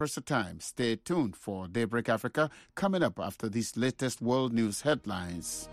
Time. Stay tuned for Daybreak Africa coming up after these latest world news headlines.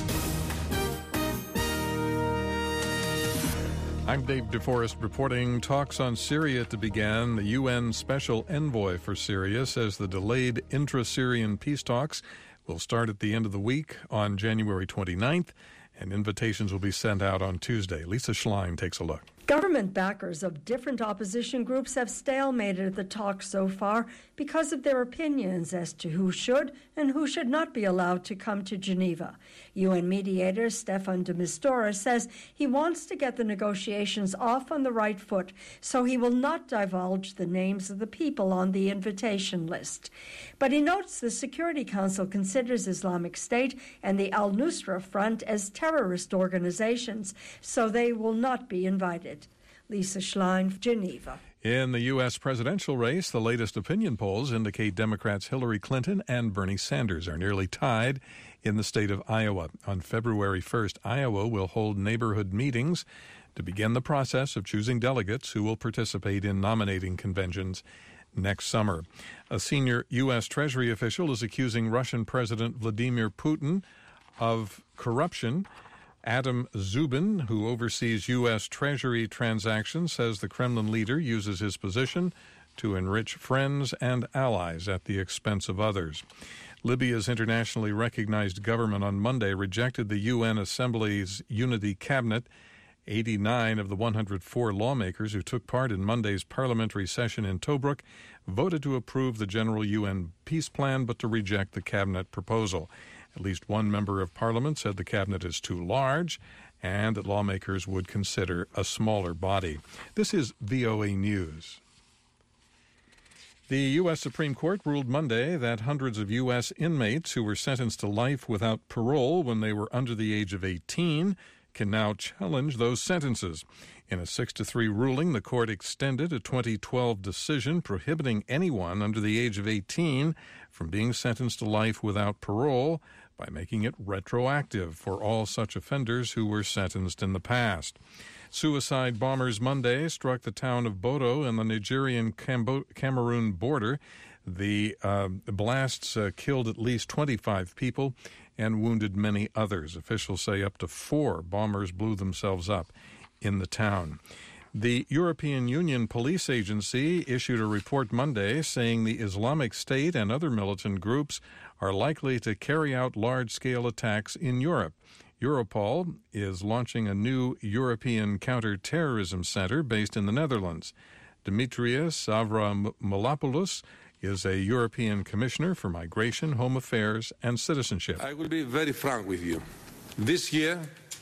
I'm Dave DeForest reporting. Talks on Syria to begin. The UN Special Envoy for Syria says the delayed intra-Syrian peace talks will start at the end of the week on January 29th, and invitations will be sent out on Tuesday. Lisa Schlein takes a look. Government backers of different opposition groups have stalemated the talks so far because of their opinions as to who should and who should not be allowed to come to Geneva. UN mediator Stefan de Mistura says he wants to get the negotiations off on the right foot, so he will not divulge the names of the people on the invitation list. But he notes the Security Council considers Islamic State and the Al-Nusra Front as terrorist organizations, so they will not be invited. Lisa Schlein, Geneva. In the U.S. presidential race, the latest opinion polls indicate Democrats Hillary Clinton and Bernie Sanders are nearly tied in the state of Iowa. On February 1st, Iowa will hold neighborhood meetings to begin the process of choosing delegates who will participate in nominating conventions next summer. A senior U.S. Treasury official is accusing Russian President Vladimir Putin of corruption. Adam Zubin, who oversees U.S. Treasury transactions, says the Kremlin leader uses his position to enrich friends and allies at the expense of others. Libya's internationally recognized government on Monday rejected the UN Assembly's Unity Cabinet. 89 of the 104 lawmakers who took part in Monday's parliamentary session in Tobruk voted to approve the general UN peace plan but to reject the cabinet proposal. At least one member of parliament said the cabinet is too large and that lawmakers would consider a smaller body. This is VOA News. The U.S. Supreme Court ruled Monday that hundreds of U.S. inmates who were sentenced to life without parole when they were under the age of 18 can now challenge those sentences. In a 6-3 ruling, the court extended a 2012 decision prohibiting anyone under the age of 18 from being sentenced to life without parole by making it retroactive for all such offenders who were sentenced in the past. Suicide bombers Monday struck the town of Bodo in the Nigerian-Cameroon border. The blasts killed at least 25 people and wounded many others. Officials say up to 4 bombers blew themselves up in the town. The European Union Police Agency issued a report Monday saying the Islamic State and other militant groups are likely to carry out large-scale attacks in Europe. Europol is launching a new European counter-terrorism center based in the Netherlands. Dimitrios Avramopoulos is a European Commissioner for Migration, Home Affairs, and Citizenship. I will be very frank with you. This year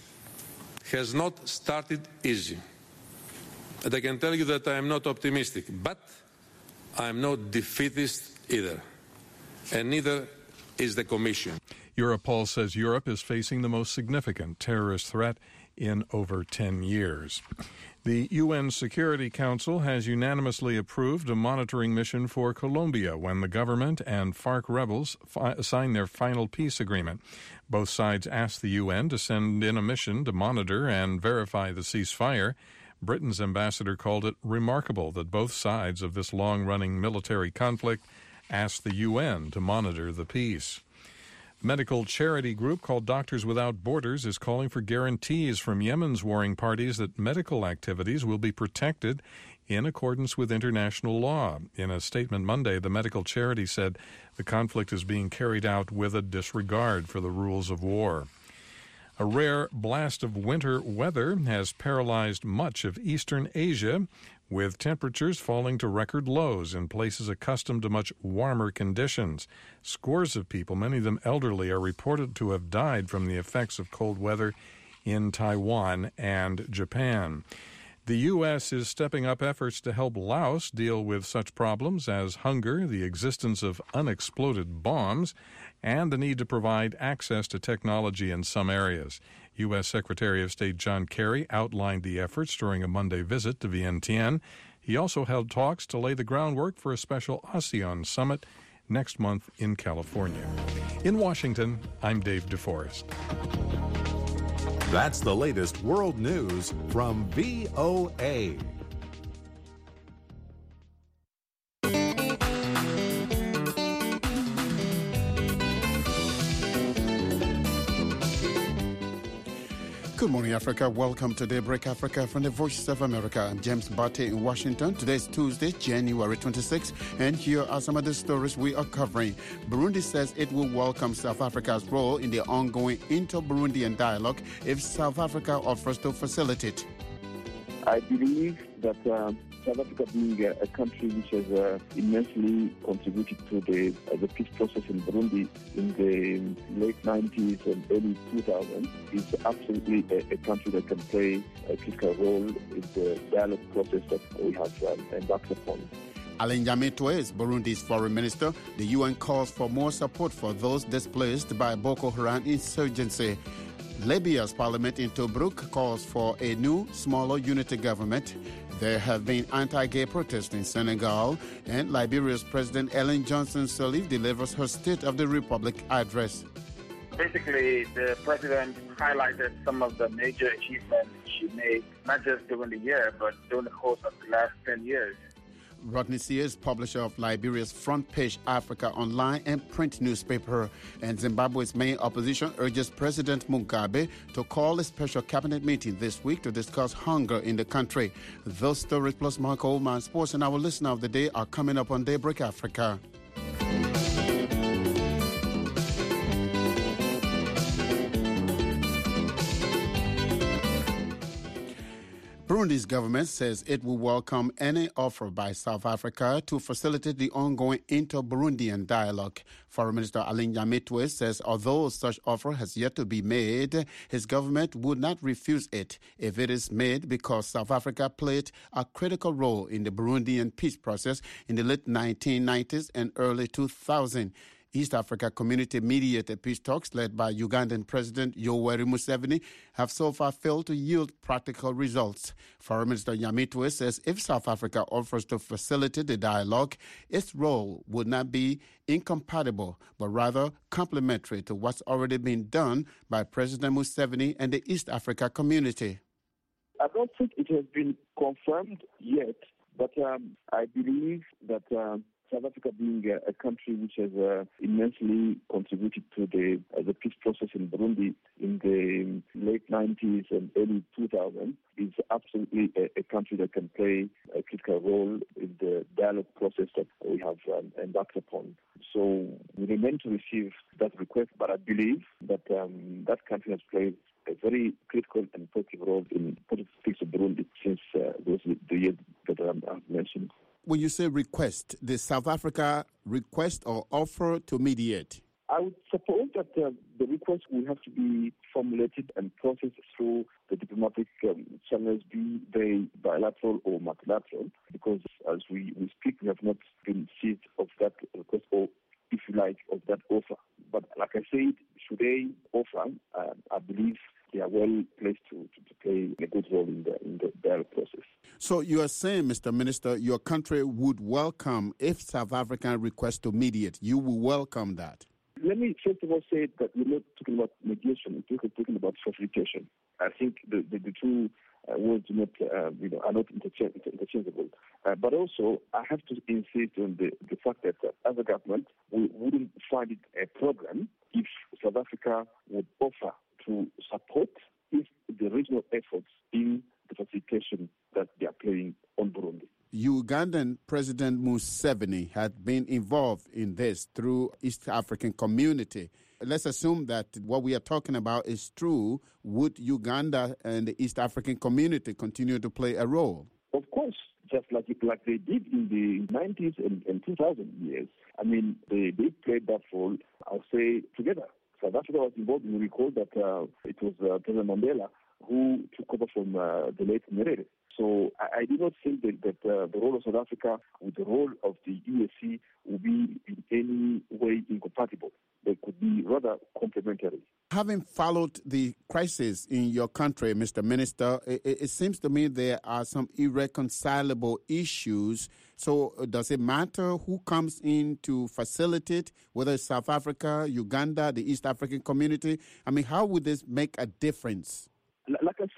has not started easy. And I can tell you that I am not optimistic, but I am not defeatist either. And neither is the Commission. Europol says Europe is facing the most significant terrorist threat in over 10 years. The UN Security Council has unanimously approved a monitoring mission for Colombia when the government and FARC rebels sign their final peace agreement. Both sides asked the UN to send in a mission to monitor and verify the ceasefire. Britain's ambassador called it remarkable that both sides of this long-running military conflict asked the UN to monitor the peace. Medical charity group called Doctors Without Borders is calling for guarantees from Yemen's warring parties that medical activities will be protected in accordance with international law. In a statement Monday, the medical charity said the conflict is being carried out with a disregard for the rules of war. A rare blast of winter weather has paralyzed much of eastern Asia, with temperatures falling to record lows in places accustomed to much warmer conditions. Scores of people, many of them elderly, are reported to have died from the effects of cold weather in Taiwan and Japan. The U.S. is stepping up efforts to help Laos deal with such problems as hunger, the existence of unexploded bombs, and the need to provide access to technology in some areas. U.S. Secretary of State John Kerry outlined the efforts during a Monday visit to Vientiane. He also held talks to lay the groundwork for a special ASEAN summit next month in California. In Washington, I'm Dave DeForest. That's the latest world news from VOA. Good morning, Africa. Welcome to Daybreak Africa from the Voice of America. I'm James Barty in Washington. Today is Tuesday, January 26, and here are some of the stories we are covering. Burundi says it will welcome South Africa's role in the ongoing inter-Burundian dialogue if South Africa offers to facilitate. I believe that South Africa being a country which has immensely contributed to the peace process in Burundi in the late 90s and early 2000s is absolutely a country that can play a critical role in the dialogue process that we have embarked upon. Alain Nyamitwe is Burundi's foreign minister. The UN calls for more support for those displaced by Boko Haram insurgency. Libya's parliament in Tobruk calls for a new, smaller unity government. There have been anti-gay protests in Senegal, and Liberia's President Ellen Johnson Sirleaf delivers her State of the Republic address. Basically, the president highlighted some of the major achievements she made, not just during the year, but during the course of the last 10 years. Rodney Sears, publisher of Liberia's Front Page Africa online and print newspaper, and Zimbabwe's main opposition urges President Mugabe to call a special cabinet meeting this week to discuss hunger in the country. Those stories plus Mark Oldman Sports and our listener of the day are coming up on Daybreak Africa. Burundi's government says it will welcome any offer by South Africa to facilitate the ongoing inter-Burundian dialogue. Foreign Minister Alain Nyamitwe says although such offer has yet to be made, his government would not refuse it if it is made because South Africa played a critical role in the Burundian peace process in the late 1990s and early 2000s. East Africa Community mediated peace talks led by Ugandan President Yoweri Museveni have so far failed to yield practical results. Foreign Minister Nyamitwe says if South Africa offers to facilitate the dialogue, its role would not be incompatible, but rather complementary to what's already been done by President Museveni and the East Africa Community. I don't think it has been confirmed yet, but I believe that South Africa being a country which has immensely contributed to the peace process in Burundi in the late 90s and early 2000s is absolutely a country that can play a critical role in the dialogue process that we have embarked upon. So we remain to receive that request, but I believe that that country has played a very critical and positive role in politics of Burundi since the years that I've mentioned. When you say request, the South Africa request or offer to mediate? I would suppose that the request will have to be formulated and processed through the diplomatic channels, be they bilateral or multilateral, because as we speak, we have not been seized of that request or, if you like, of that offer. But like I said, should they offer, I believe they are well placed to play a good role in the dialogue process. So you are saying, Mr. Minister, your country would welcome if South Africa requests to mediate. You will welcome that. Let me first of all say that we're not talking about mediation. We're talking about facilitation. I think the two words are not interchangeable. But also, I have to insist on the fact that as a government, we wouldn't find it a problem if South Africa would offer to support if the regional efforts in the facilitation that they are playing on Burundi. Ugandan President Museveni had been involved in this through East African Community. Let's assume that what we are talking about is true. Would Uganda and the East African Community continue to play a role? Of course, just like they did in the 90s and 2000 years. I mean, they played that role, I'll say, together. South Africa was involved. You recall that it was President Mandela who took over from the late Nyerere. So I do not think that the role of South Africa with the role of the EAC will be in any way incompatible. They could be rather complementary. Having followed the crisis in your country, Mr. Minister, it seems to me there are some irreconcilable issues. So does it matter who comes in to facilitate, whether it's South Africa, Uganda, the East African Community? I mean, how would this make a difference? Like I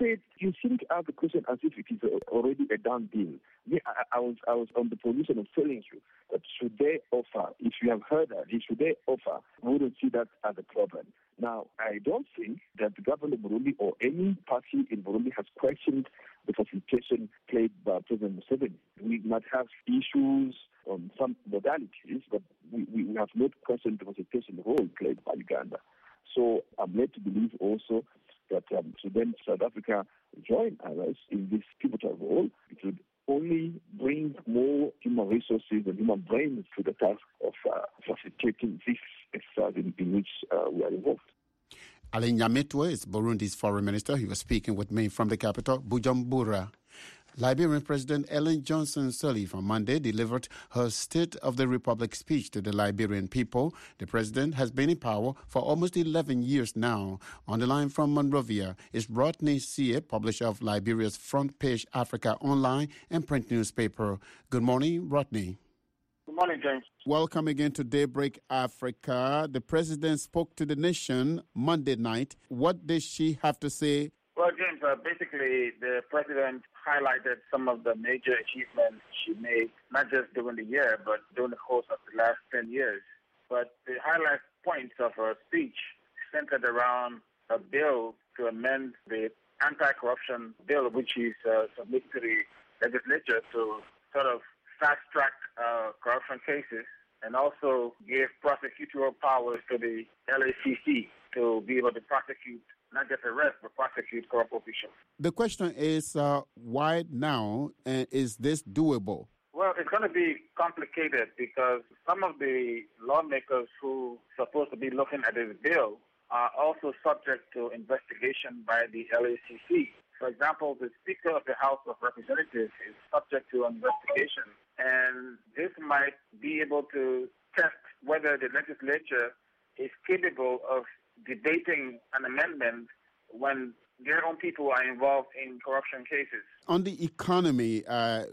said, you seem to ask the question as if it is already a done deal. I was on the position of telling you that should they offer, if you have heard that, should they offer, we wouldn't see that as a problem. Now, I don't think that the government of Burundi or any party in Burundi has questioned the facilitation played by President Museveni. We might have issues on some modalities, but we have not questioned the facilitation role played by Uganda. So I'm led to believe also that should then South Africa join others in this pivotal role, it would only bring more human resources and human brains to the task of facilitating this exercise in which we are involved. Alain Nyamitwe is Burundi's foreign minister. He was speaking with me from the capital, Bujumbura. Liberian President Ellen Johnson Sirleaf on Monday delivered her State of the Republic speech to the Liberian people. The president has been in power for almost 11 years now. On the line from Monrovia is Rodney Sie, publisher of Liberia's Front Page Africa online and print newspaper. Good morning, Rodney. Good morning, James. Welcome again to Daybreak Africa. The president spoke to the nation Monday night. What did she have to say? Well, James, basically the president highlighted some of the major achievements she made, not just during the year, but during the course of the last 10 years. But the highlight points of her speech centered around a bill to amend the anti-corruption bill, which is submitted to the legislature to sort of fast-track corruption cases and also give prosecutorial powers to the LACC to be able to prosecute, not just arrest, but prosecute corrupt officials. The question is, why now, and is this doable? Well, it's going to be complicated because some of the lawmakers who are supposed to be looking at this bill are also subject to investigation by the LACC. For example, the Speaker of the House of Representatives is subject to investigation, and this might be able to test whether the legislature is capable of debating an amendment when their own people are involved in corruption cases. On the economy,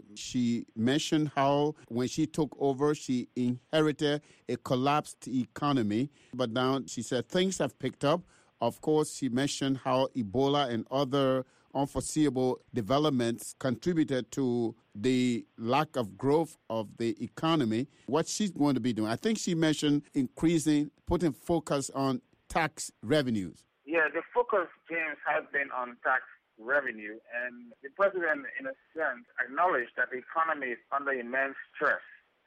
she mentioned how when she took over, she inherited a collapsed economy. But now she said things have picked up. Of course, she mentioned how Ebola and other unforeseeable developments contributed to the lack of growth of the economy. What she's going to be doing, I think she mentioned putting focus on tax revenues. Yeah, the focus, James, has been on tax revenue, and the president, in a sense, acknowledged that the economy is under immense stress,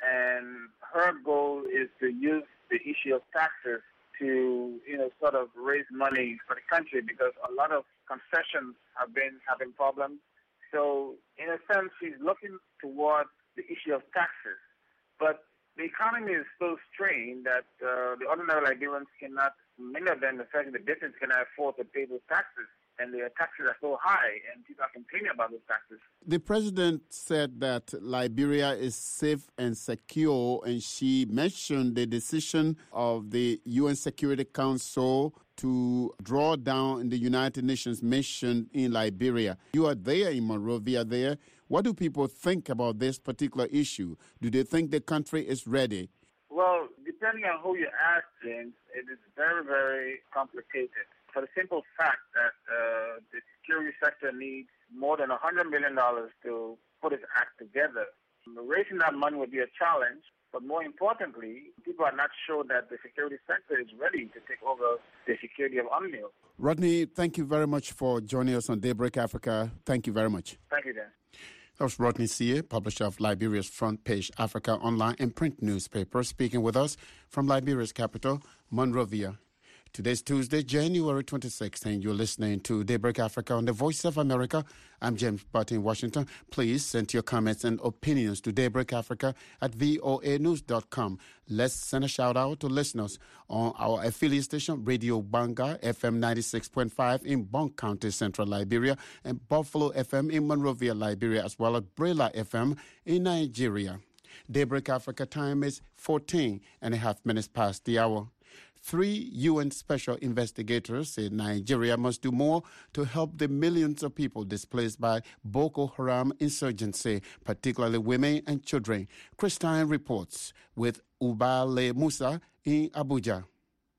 and her goal is to use the issue of taxes to, sort of raise money for the country because a lot of concessions have been having problems. So, in a sense, she's looking towards the issue of taxes, but the economy is so strained that the ordinary Liberians cannot, many of them, especially the business, cannot afford to pay those taxes. And their taxes are so high, and people are complaining about those taxes. The president said that Liberia is safe and secure, and she mentioned the decision of the UN Security Council to draw down the United Nations mission in Liberia. You are there in Monrovia there. What do people think about this particular issue? Do they think the country is ready? Well, depending on who you ask, James, it is very, very complicated. For the simple fact that the security sector needs more than $100 million to put its act together. Raising that money would be a challenge, but more importantly, people are not sure that the security sector is ready to take over the security of UNMIL. Rodney, thank you very much for joining us on Daybreak Africa. Thank you very much. Thank you, Dan. That was Rodney Sie, publisher of Liberia's Front Page Africa online and print newspaper, speaking with us from Liberia's capital, Monrovia. Today's Tuesday, January 26th, and you're listening to Daybreak Africa on the Voice of America. I'm James Butt in Washington. Please send your comments and opinions to Daybreak Africa at voanews.com. Let's send a shout-out to listeners on our affiliate station, Radio Banga, FM 96.5 in Bon County, Central Liberia, and Buffalo FM in Monrovia, Liberia, as well as Brela FM in Nigeria. Daybreak Africa time is 14 and a half minutes past the hour. 3 UN special investigators in Nigeria must do more to help the millions of people displaced by Boko Haram insurgency, particularly women and children. Christine reports with Ubale Musa in Abuja.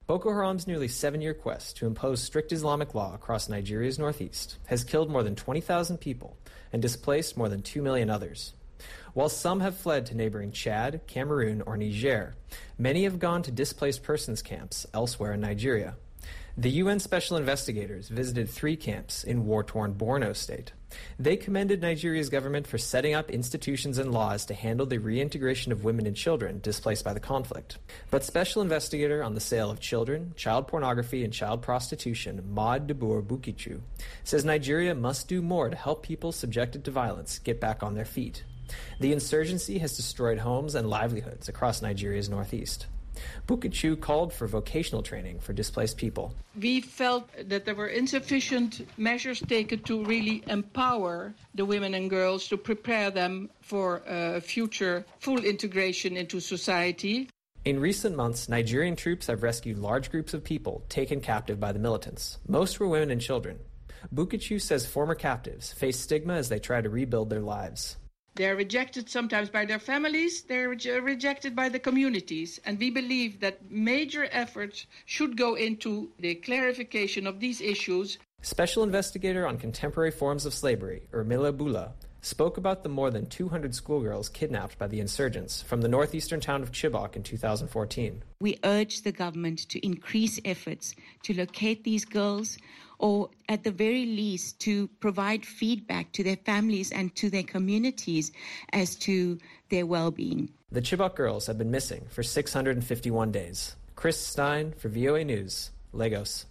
Boko Haram's nearly 7-year quest to impose strict Islamic law across Nigeria's northeast has killed more than 20,000 people and displaced more than 2 million others. While some have fled to neighboring Chad, Cameroon, or Niger, many have gone to displaced persons camps elsewhere in Nigeria. The UN Special Investigators visited 3 camps in war-torn Borno State. They commended Nigeria's government for setting up institutions and laws to handle the reintegration of women and children displaced by the conflict. But Special Investigator on the sale of children, child pornography, and child prostitution, Maud Debour Bukichu, says Nigeria must do more to help people subjected to violence get back on their feet. The insurgency has destroyed homes and livelihoods across Nigeria's northeast. Bukichu called for vocational training for displaced people. We felt that there were insufficient measures taken to really empower the women and girls to prepare them for future full integration into society. In recent months, Nigerian troops have rescued large groups of people taken captive by the militants. Most were women and children. Bukichu says former captives face stigma as they try to rebuild their lives. They're rejected sometimes by their families, they're rejected by the communities, and we believe that major efforts should go into the clarification of these issues. Special Investigator on Contemporary Forms of Slavery, Urmila Bula, spoke about the more than 200 schoolgirls kidnapped by the insurgents from the northeastern town of Chibok in 2014. We urge the government to increase efforts to locate these girls, or at the very least to provide feedback to their families and to their communities as to their well-being. The Chibok girls have been missing for 651 days. Chris Stein for VOA News, Lagos.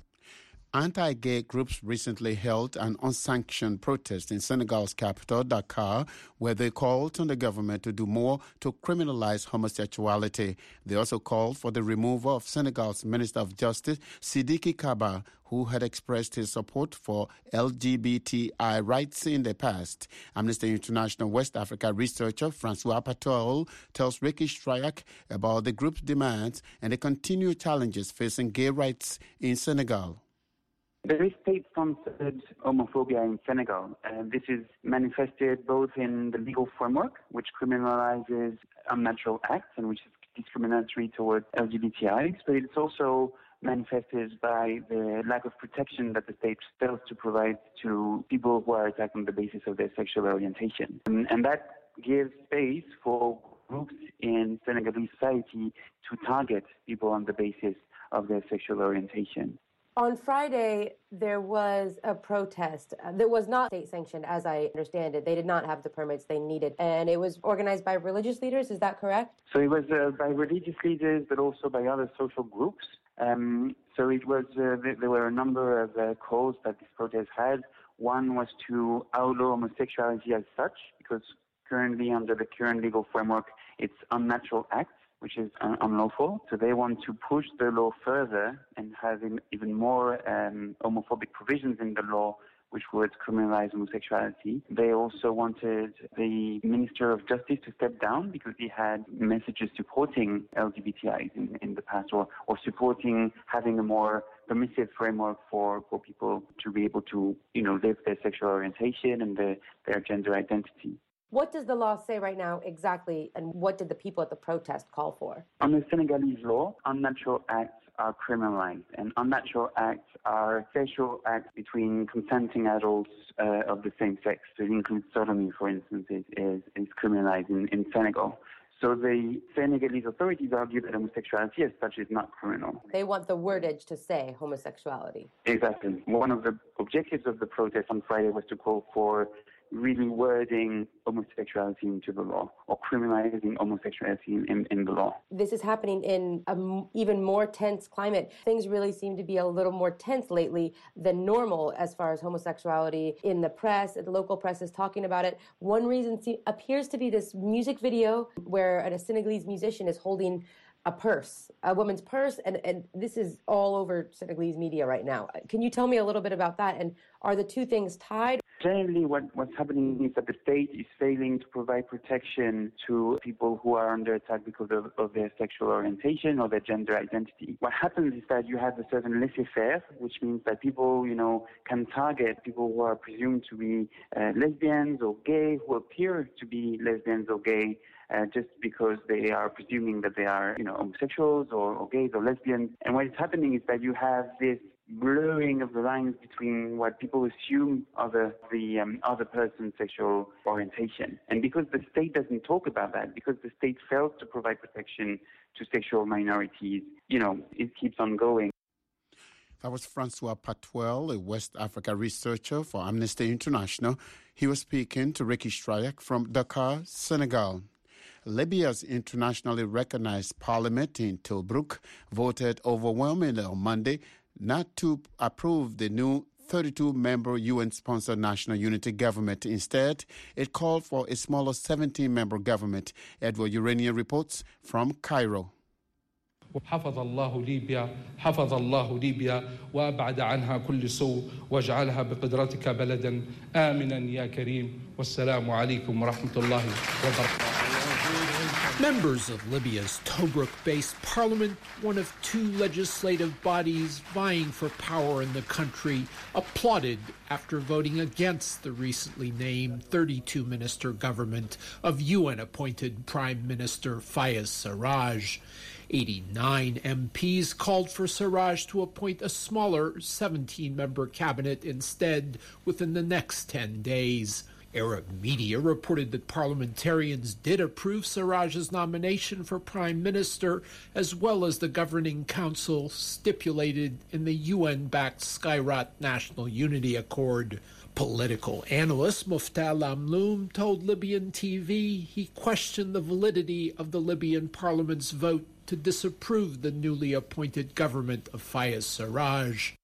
Anti-gay groups recently held an unsanctioned protest in Senegal's capital, Dakar, where they called on the government to do more to criminalize homosexuality. They also called for the removal of Senegal's Minister of Justice, Sidiki Kaba, who had expressed his support for LGBTI rights in the past. Amnesty International West Africa researcher Francois Patol tells Ricky Strayak about the group's demands and the continued challenges facing gay rights in Senegal. There is state-sponsored homophobia in Senegal. This is manifested both in the legal framework, which criminalizes unnatural acts and which is discriminatory towards LGBTIs, but it's also manifested by the lack of protection that the state fails to provide to people who are attacked on the basis of their sexual orientation. And that gives space for groups in Senegalese society to target people on the basis of their sexual orientation. On Friday, there was a protest that was not state-sanctioned, as I understand it. They did not have the permits they needed, and it was organized by religious leaders. Is that correct? So it was by religious leaders, but also by other social groups. So it was there were a number of calls that this protest had. One was to outlaw homosexuality as such, because currently under the current legal framework, it's unnatural acts, which is unlawful. So they want to push the law further and have even more homophobic provisions in the law, which would criminalize homosexuality. They also wanted the Minister of Justice to step down because he had messages supporting LGBTIs in the past, or supporting having a more permissive framework for people to be able to, live their sexual orientation and their gender identity. What does the law say right now exactly, and what did the people at the protest call for? Under Senegalese law, unnatural acts are criminalized, and unnatural acts are sexual acts between consenting adults of the same sex. So it includes sodomy, for instance, is criminalized in Senegal. So the Senegalese authorities argue that homosexuality as such is not criminal. They want the wordage to say homosexuality. Exactly. One of the objectives of the protest on Friday was to call for really wording homosexuality into the law, or criminalizing homosexuality in the law. This is happening in an even more tense climate. Things really seem to be a little more tense lately than normal as far as homosexuality in the press. The local press is talking about it. One reason appears to be this music video where a Senegalese musician is holding a purse, a woman's purse, and this is all over Senegalese media right now. Can you tell me a little bit about that, and are the two things tied? Generally, what's happening is that the state is failing to provide protection to people who are under attack because of their sexual orientation or their gender identity. What happens is that you have a certain laissez-faire, which means that people, can target people who are presumed to be lesbians or gay, who appear to be lesbians or gay, just because they are presuming that they are, homosexuals or gays or lesbians. And what is happening is that you have this blurring of the lines between what people assume are the other person's sexual orientation. And because the state doesn't talk about that, because the state fails to provide protection to sexual minorities, it keeps on going. That was Francois Patuel, a West Africa researcher for Amnesty International. He was speaking to Ricky Strayek from Dakar, Senegal. Libya's internationally recognized parliament in Tobruk voted overwhelmingly on Monday not to approve the new 32-member UN-sponsored National Unity Government. Instead, it called for a smaller 17-member government. Edward Urania reports from Cairo. حفظ الله ليبيا وأبعد عنها كل سوء واجعلها بقدرتك بلدا آمنا يا كريم والسلام عليكم ورحمة الله وبركاته. Members of Libya's Tobruk-based parliament, one of two legislative bodies vying for power in the country, applauded after voting against the recently named 32-minister government of UN-appointed Prime Minister Fayez Sarraj. 89 MPs called for Sarraj to appoint a smaller 17-member cabinet instead within the next 10 days. Arab media reported that parliamentarians did approve Sarraj's nomination for prime minister, as well as the governing council stipulated in the UN-backed Skhirat National Unity Accord. Political analyst Muftah Lamloum told Libyan TV he questioned the validity of the Libyan parliament's vote to disapprove the newly appointed government of Fayez Sarraj.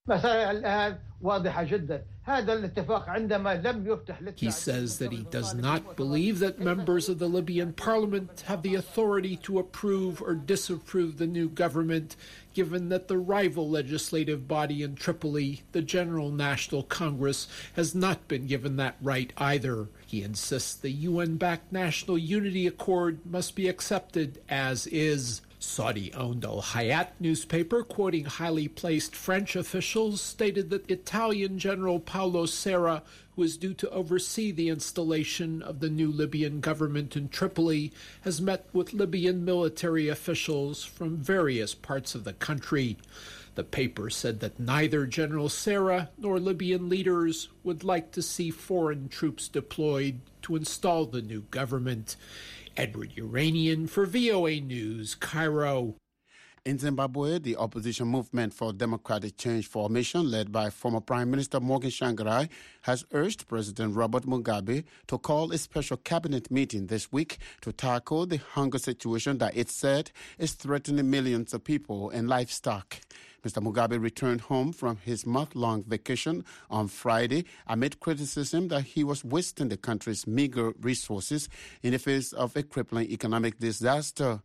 He says that he does not believe that members of the Libyan parliament have the authority to approve or disapprove the new government, given that the rival legislative body in Tripoli, the General National Congress, has not been given that right either. He insists the UN-backed National Unity Accord must be accepted as is. Saudi-owned Al Hayat newspaper, quoting highly placed French officials, stated that Italian General Paolo Serra, who is due to oversee the installation of the new Libyan government in Tripoli, has met with Libyan military officials from various parts of the country. The paper said that neither General Serra nor Libyan leaders would like to see foreign troops deployed to install the new government. Edward Uranian for VOA News, Cairo. In Zimbabwe, the opposition movement for democratic change formation, led by former Prime Minister Morgan Tsvangirai, has urged President Robert Mugabe to call a special cabinet meeting this week to tackle the hunger situation that it said is threatening millions of people and livestock. Mr. Mugabe returned home from his month-long vacation on Friday amid criticism that he was wasting the country's meager resources in the face of a crippling economic disaster.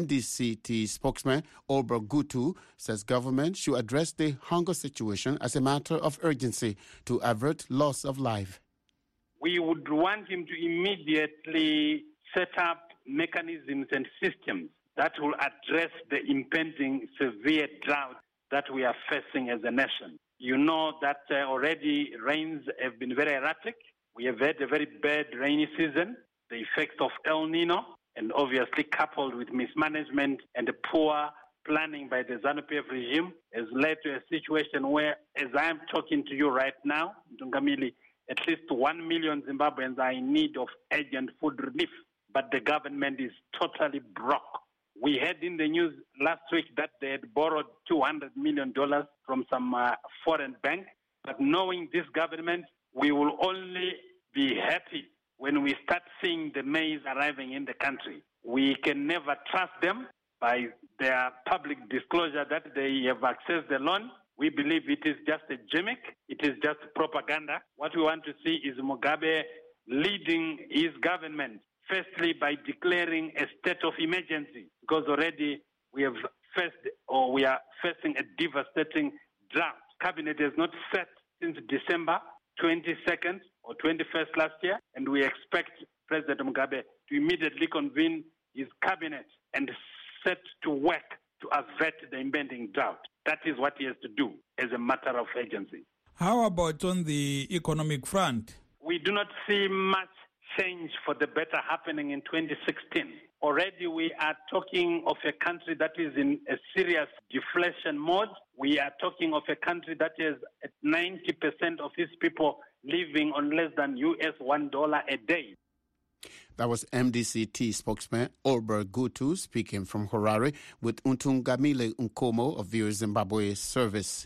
MDCT spokesman Obro Gutu says government should address the hunger situation as a matter of urgency to avert loss of life. We would want him to immediately set up mechanisms and systems that will address the impending severe drought that we are facing as a nation. You know that already rains have been very erratic. We have had a very bad rainy season, the effects of El Nino, and obviously coupled with mismanagement and the poor planning by the ZANU-PF regime has led to a situation where, as I am talking to you right now, Dungamili, at least 1 million Zimbabweans are in need of urgent food relief, but the government is totally broke. We had in the news last week that they had borrowed $200 million from some foreign bank. But knowing this government, we will only be happy when we start seeing the maize arriving in the country. We can never trust them by their public disclosure that they have accessed the loan. We believe it is just a gimmick. It is just propaganda. What we want to see is Mugabe leading his government, firstly by declaring a state of emergency, because already we are facing a devastating drought. Cabinet has not set since December 22nd or 21st last year, and we expect President Mugabe to immediately convene his cabinet and set to work to avert the impending drought. That is what he has to do as a matter of urgency. How about on the economic front? We do not see much change for the better happening in 2016. Already we are talking of a country that is in a serious deflation mode. We are talking of a country that is at 90% of its people living on less than $1 a day. That was MDCT spokesman Olbert Gutu speaking from Harare with Untungamile Nkomo of VOA Zimbabwe service.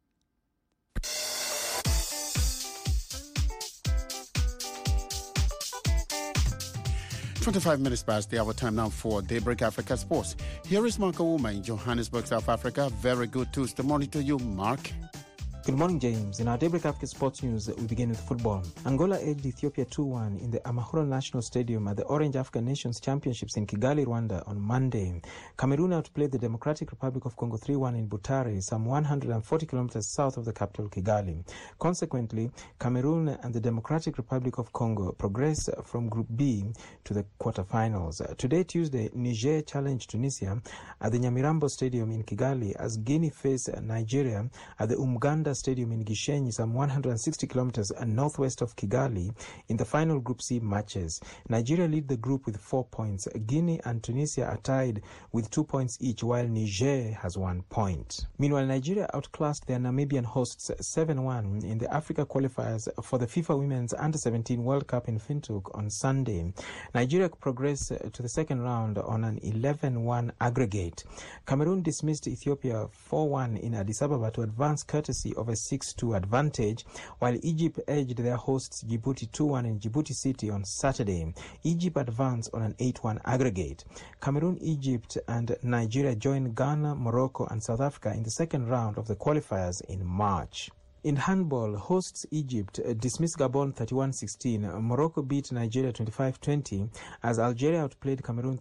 25 minutes past the hour time now for Daybreak Africa Sports. Here is Mark Ouma in Johannesburg, South Africa. Very good Tuesday morning to you, Mark. Good morning, James. In our Daybreak Africa Sports News, we begin with football. Angola edged Ethiopia 2-1 in the Amahoro National Stadium at the Orange African Nations Championships in Kigali, Rwanda on Monday. Cameroon outplayed the Democratic Republic of Congo 3-1 in Butare, some 140 kilometers south of the capital, Kigali. Consequently, Cameroon and the Democratic Republic of Congo progress from Group B to the quarterfinals. Today, Tuesday, Niger challenged Tunisia at the Nyamirambo Stadium in Kigali as Guinea face Nigeria at the Umganda Stadium in Gishenyi, some 160 kilometers northwest of Kigali, in the final Group C matches. Nigeria lead the group with 4 points. Guinea and Tunisia are tied with 2 points each, while Niger has 1 point. Meanwhile, Nigeria outclassed their Namibian hosts 7-1 in the Africa qualifiers for the FIFA Women's Under-17 World Cup in Windhoek on Sunday. Nigeria progressed to the second round on an 11-1 aggregate. Cameroon dismissed Ethiopia 4-1 in Addis Ababa to advance courtesy of a 6-2 advantage, while Egypt edged their hosts Djibouti 2-1 in Djibouti City on Saturday. Egypt advanced on an 8-1 aggregate. Cameroon, Egypt and Nigeria joined Ghana, Morocco and South Africa in the second round of the qualifiers in March. In handball, hosts Egypt dismissed Gabon 31-16. Morocco beat Nigeria 25-20 as Algeria outplayed Cameroon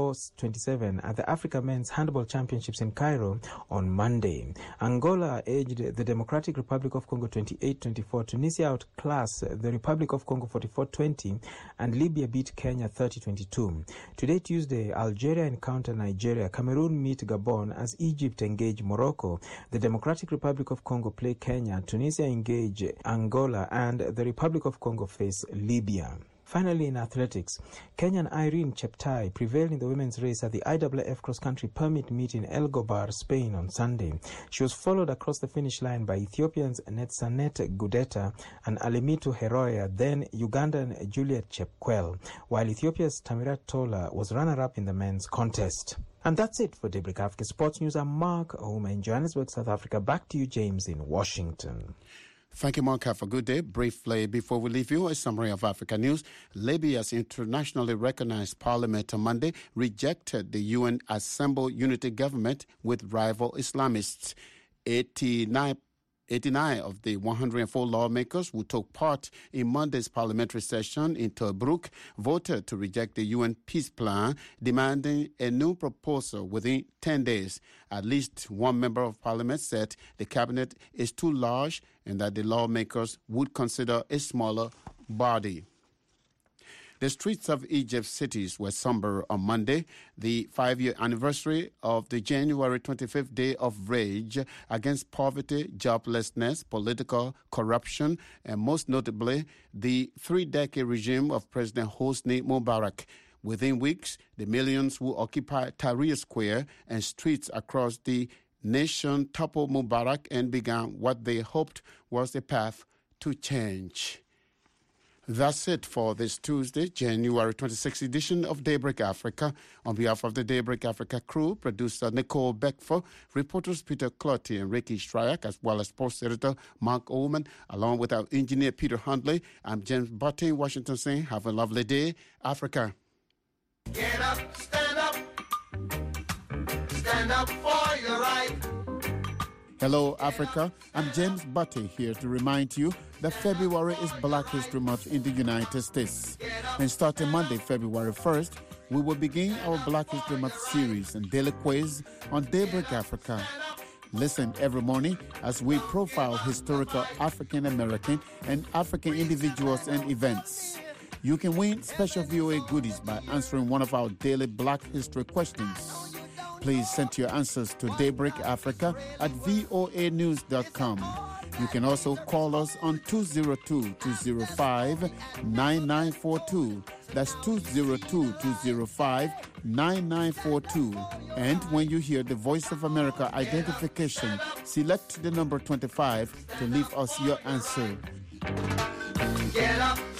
34-27 at the Africa Men's Handball Championships in Cairo on Monday. Angola edged the Democratic Republic of Congo 28-24. Tunisia outclassed the Republic of Congo 44-20 and Libya beat Kenya 30-22. Today, Tuesday, Algeria encounter Nigeria. Cameroon meet Gabon as Egypt engage Morocco. The Democratic Republic of Congo play Kenya. Tunisia engage Angola and the Republic of Congo face Libya. Finally, in athletics, Kenyan Irene Cheptai prevailed in the women's race at the IAAF cross-country permit meet in El Gobar, Spain on Sunday. She was followed across the finish line by Ethiopians Netsanet Gudeta and Alemitu Heroya, then Ugandan Juliet Chepkwel, while Ethiopia's Tamirat Tola was runner-up in the men's contest. And that's it for Daybreak Africa Sports News. I'm Mark Ouma in Johannesburg, South Africa. Back to you, James, in Washington. Thank you, Mark. Have a good day. Briefly, before we leave you, a summary of Africa news. Libya's internationally recognized parliament on Monday rejected the UN assembled unity government with rival Islamists. 89 of the 104 lawmakers who took part in Monday's parliamentary session in Tobruk voted to reject the UN peace plan, demanding a new proposal within 10 days. At least one member of parliament said the cabinet is too large and that the lawmakers would consider a smaller body. The streets of Egypt's cities were somber on Monday, the 5-year anniversary of the January 25th Day of Rage against poverty, joblessness, political corruption, and most notably, the 3-decade regime of President Hosni Mubarak. Within weeks, the millions who occupied Tahrir Square and streets across the nation toppled Mubarak and began what they hoped was a path to change. That's it for this Tuesday, January 26th edition of Daybreak Africa. On behalf of the Daybreak Africa crew, producer Nicole Beckford, reporters Peter Clotty and Ricky Shryak, as well as sports editor Mark Ullman, along with our engineer Peter Hundley, I'm James Butty in Washington saying, have a lovely day, Africa. Get up, stand up for your right. Hello, Africa. I'm James Butty here to remind you that February is Black History Month in the United States. And starting Monday, February 1st, we will begin our Black History Month series and daily quiz on Daybreak Africa. Listen every morning as we profile historical African American and African individuals and events. You can win special VOA goodies by answering one of our daily Black History questions. Please send your answers to Daybreak Africa at voanews.com. You can also call us on 202-205-9942. That's 202-205-9942. And when you hear the Voice of America identification, select the number 25 to leave us your answer. Get up.